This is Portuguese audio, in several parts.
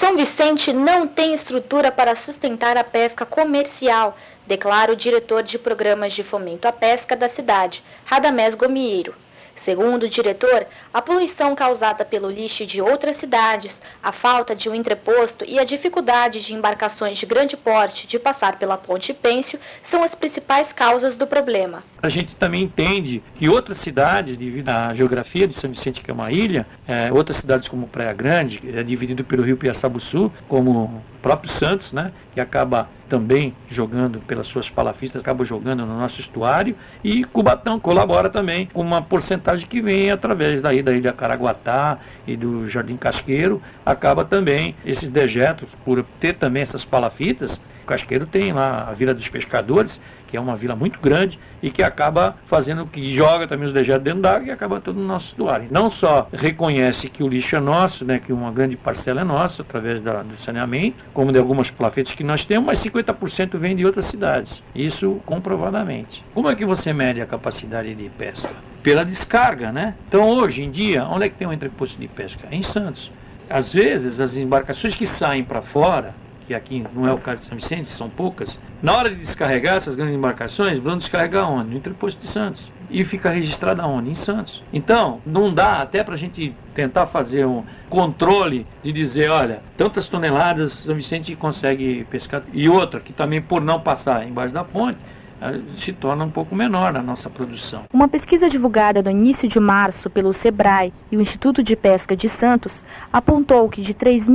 São Vicente não tem estrutura para sustentar a pesca comercial, declara o diretor de programas de fomento à pesca da cidade, Radamés Gomieiro. Segundo o diretor, a poluição causada pelo lixo de outras cidades, a falta de um entreposto e a dificuldade de embarcações de grande porte de passar pela Ponte Pêncio são as principais causas do problema. A gente também entende que outras cidades, devido à geografia de São Vicente, que é uma ilha, outras cidades como Praia Grande, é dividido pelo rio Piaçabuçu, como o próprio Santos, né, que acaba também jogando pelas suas palafistas, acaba jogando no nosso estuário, e Cubatão colabora também com uma porcentagem que vem através da ilha Caraguatá e do Jardim Casqueiro, acaba também esses dejetos, por ter também essas palafitas. O Casqueiro tem lá a Vila dos Pescadores, que é uma vila muito grande e que acaba fazendo que joga também os dejetos dentro d'água e acaba todo no nosso estuário. Não só reconhece que o lixo é nosso, né, que uma grande parcela é nossa através do saneamento, como de algumas palafetas que nós temos, mas 50% vem de outras cidades. Isso comprovadamente. Como é que você mede a capacidade de pesca? Pela descarga, né? Então hoje em dia, onde é que tem um entreposto de pesca? É em Santos. Às vezes as embarcações que saem para fora, que aqui não é o caso de São Vicente, são poucas, na hora de descarregar essas grandes embarcações, vão descarregar onde? No entreposto de Santos. E fica registrado aonde? Em Santos. Então, não dá até para a gente tentar fazer um controle de dizer, olha, tantas toneladas São Vicente consegue pescar. E outra, que também por não passar embaixo da ponte, se torna um pouco menor a nossa produção. Uma pesquisa divulgada no início de março pelo SEBRAE e o Instituto de Pesca de Santos apontou que de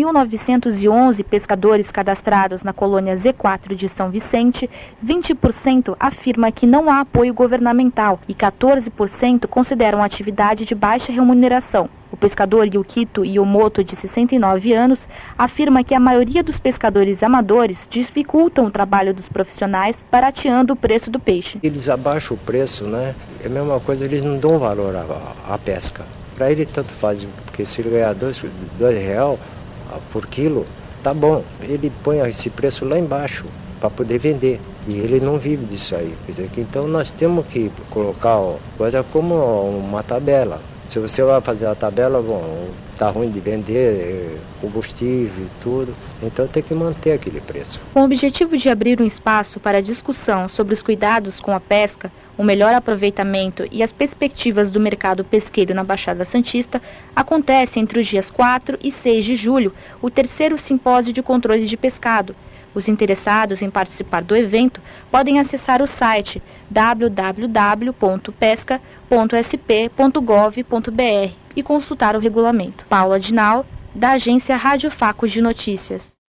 3.911 pescadores cadastrados na colônia Z4 de São Vicente, 20% afirma que não há apoio governamental e 14% consideram a atividade de baixa remuneração. O pescador Yukito Yomoto, de 69 anos, afirma que a maioria dos pescadores amadores dificultam o trabalho dos profissionais, barateando o preço do peixe. Eles abaixam o preço, né? É a mesma coisa, eles não dão valor à pesca. Para ele tanto faz, porque se ele ganhar R$2 por quilo, tá bom. Ele põe esse preço lá embaixo para poder vender. E ele não vive disso aí. Quer dizer, então nós temos que colocar coisa como uma tabela. Se você vai fazer a tabela, bom, tá ruim de vender combustível e tudo, então tem que manter aquele preço. Com o objetivo de abrir um espaço para discussão sobre os cuidados com a pesca, o melhor aproveitamento e as perspectivas do mercado pesqueiro na Baixada Santista, acontece entre os dias 4 e 6 de julho o 3º Simpósio de Controle de Pescado. Os interessados em participar do evento podem acessar o site www.pesca.sp.gov.br e consultar o regulamento. Paula Dinal, da agência Rádio Faco de Notícias.